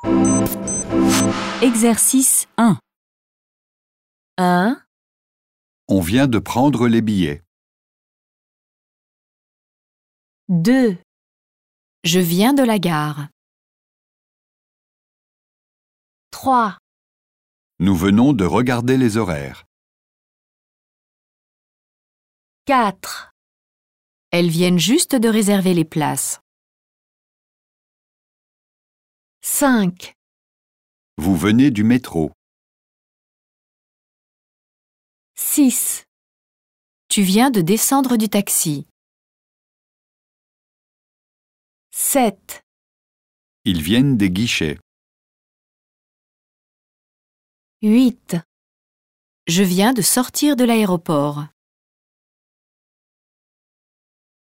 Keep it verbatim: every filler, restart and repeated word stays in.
Exercice un. un, On vient de prendre les billets. deux, je viens de la gare. trois, Nous venons de regarder les horaires. quatre, elles viennent juste de réserver les places. cinq, Vous venez du métro. six, tu viens de descendre du taxi. sept, Ils viennent des guichets. huit, je viens de sortir de l'aéroport.